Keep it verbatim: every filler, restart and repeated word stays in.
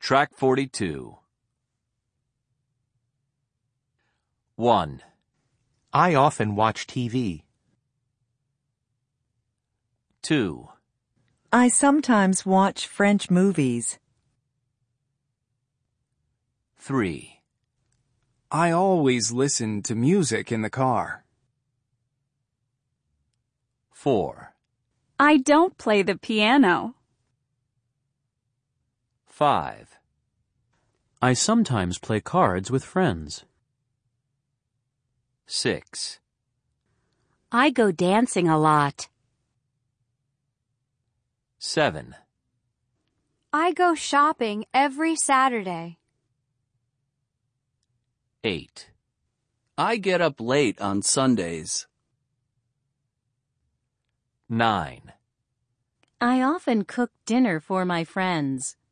Track forty-two. one. I often watch T V. two. I sometimes watch French movies. three. I always listen to music in the car. four. I don't play the piano. five. I sometimes play cards with friends. six. I go dancing a lot. seven. I go shopping every Saturday. eight. I get up late on Sundays. nine. I often cook dinner for my friends.